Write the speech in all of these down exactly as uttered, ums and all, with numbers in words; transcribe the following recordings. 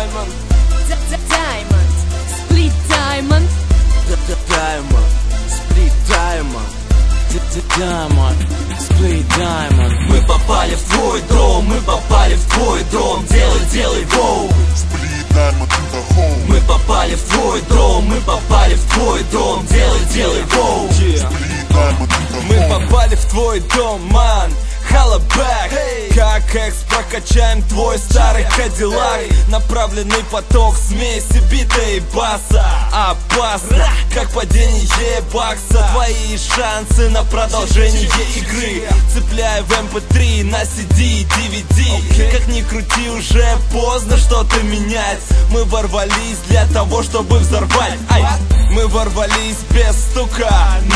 Diamond, Diamond, Split Diamond, Diamond, Split Diamond, Diamond, Split Diamond. Мы попали в твой дом, мы попали в твой дом. Делай, делай, воу. Split Diamond in the home. Мы попали в твой дом, мы попали в твой дом. Делай, делай, воу. Split Diamond in the home. Мы попали в твой дом, ман. Халабэк, hey. Как экс прокачаем твой старый кадиллак. Направленный поток смеси бита и баса. Опасно, как падение бакса. Твои шансы на продолжение игры цепляй в эм пэ три, на си ди, ди ви ди. okay. Как ни крути, уже поздно что-то менять. Мы ворвались для того, чтобы взорвать. Ай. Мы ворвались без стука.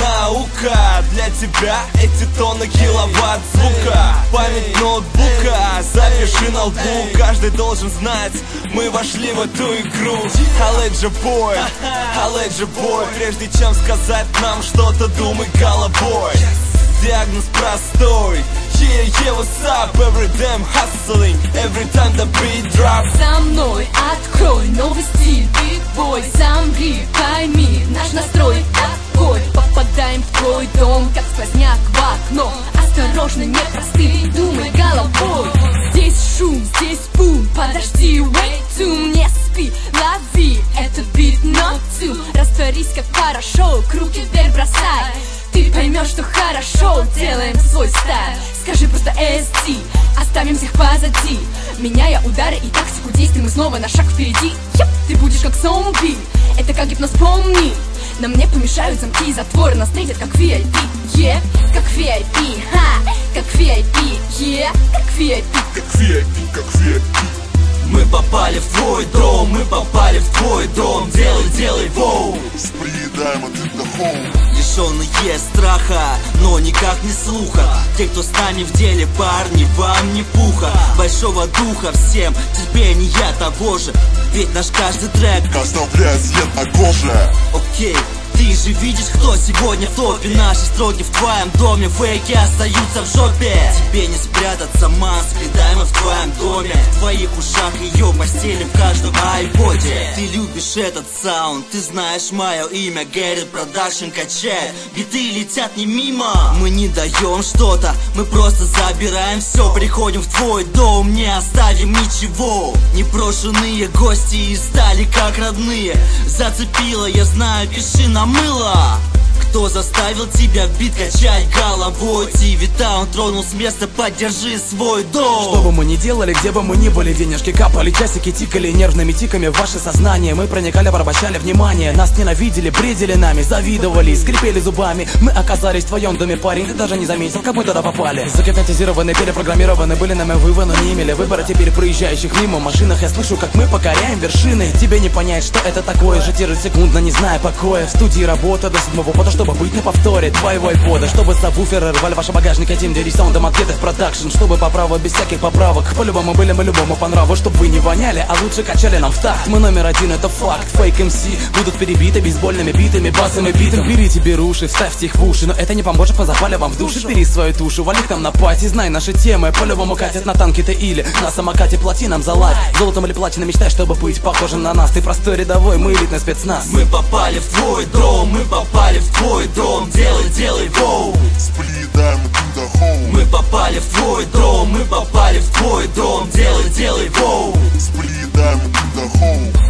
Наука для тебя эти тонны киловатт звука. Память ноутбука запиши на лбу. Каждый должен знать, мы вошли в эту игру. Халеджа бой, Халеджа бой. Прежде чем сказать нам что-то, думай головой. Диагноз простой. Yeah, yeah, what's up? Every damn hustling, every time the beat drops. Со мной открой новый стиль, битбой. Замри, пойми, наш настрой такой. Попадаем в твой дом, как сквозняк в окно. Осторожно, не просты, думай головой. Здесь шум, здесь бум, подожди, wait to. Не спи, лови этот бит, not to. Растворись, как порошок, руки вверх бросай. Ты поймешь, что хорошо, делаем свой стайл. Скажи просто эс ди, оставим всех позади. Меняя удары и тактику действий, мы снова на шаг впереди. Йоп, ты будешь как зомби, это как гипноз, помни. Нам не помешают замки и затворы, нас встретят как ви ай пи. Yeah, как ви ай пи, ха, как ви ай пи. Yeah, как ви ай пи. Как ви ай пи, как ви ай пи. Мы попали в твой дом, мы попали в твой дом. Делай, делай, воу. Split Diamond in the home. Лишенные страха, но никак не слуха. Те, кто с нами в деле, парни, вам не пуха. Большого духа всем, терпения того же. Ведь наш каждый трек оставляет след на коже. Окей, ты же видишь, кто сегодня в топе. Наши строки в твоем доме, фейки остаются в жопе. Тебе не спрятаться, ман, сплетаем в твоем доме. В твоих ушах ее постели, в каждом айподе. Ты любишь этот саунд, ты знаешь мое имя. Гэррит Продакшн качает, биты летят не мимо. Мы не даем что-то, мы просто забираем все. Приходим в твой дом, не оставим ничего. Непрошенные гости и стали как родные. Зацепило, я знаю, пиши на мыло. Кто заставил тебя в бит качать головой? ти ви Таун тронул с места, поддержи свой дом. Что бы мы ни делали, где бы мы ни были, денежки капали, часики тикали нервными тиками в ваше сознание. Мы проникали, порабощали внимание. Нас ненавидели, бредили нами, завидовали, скрипели зубами. Мы оказались в твоем доме, парень, ты даже не заметил, как мы туда попали. Загипнотизированы, перепрограммированы, были нами вы, но не имели выбора. Теперь проезжающих мимо в машинах я слышу, как мы покоряем вершины. Тебе не понять, что это такое, житирует секундно, не зная покоя. В студии работа до седьмого пота, чтобы быть на повторе твоего айпода. Чтобы сабвуферы рвали ваши багажники, Team Diddy саундом ответов продакшн. Чтобы по праву без всяких поправок. По-любому были мы любому по нраву. Чтоб вы не воняли, а лучше качали нам в такт. Мы номер один, это факт. Фейк эм си будут перебиты бейсбольными битами, басом и битом. Берите беруши, вставьте их в уши, но это не поможет по запале вам в душе. Бери свою тушу, вали к нам на пати. Знай наши темы, по-любому катят на танке-то или на самокате. Плати нам за лайк, золотом или платиной мечтай, чтобы быть похожим на нас. Ты простой рядовой, мы элитный спецназ. Мы попали в твой дом, мы попали в твой дом. Делай, делай, воу. Split Diamond in the home. Мы попали в твой дом, мы попали в твой дом. Делай, делай, воу. Split Diamond in the home.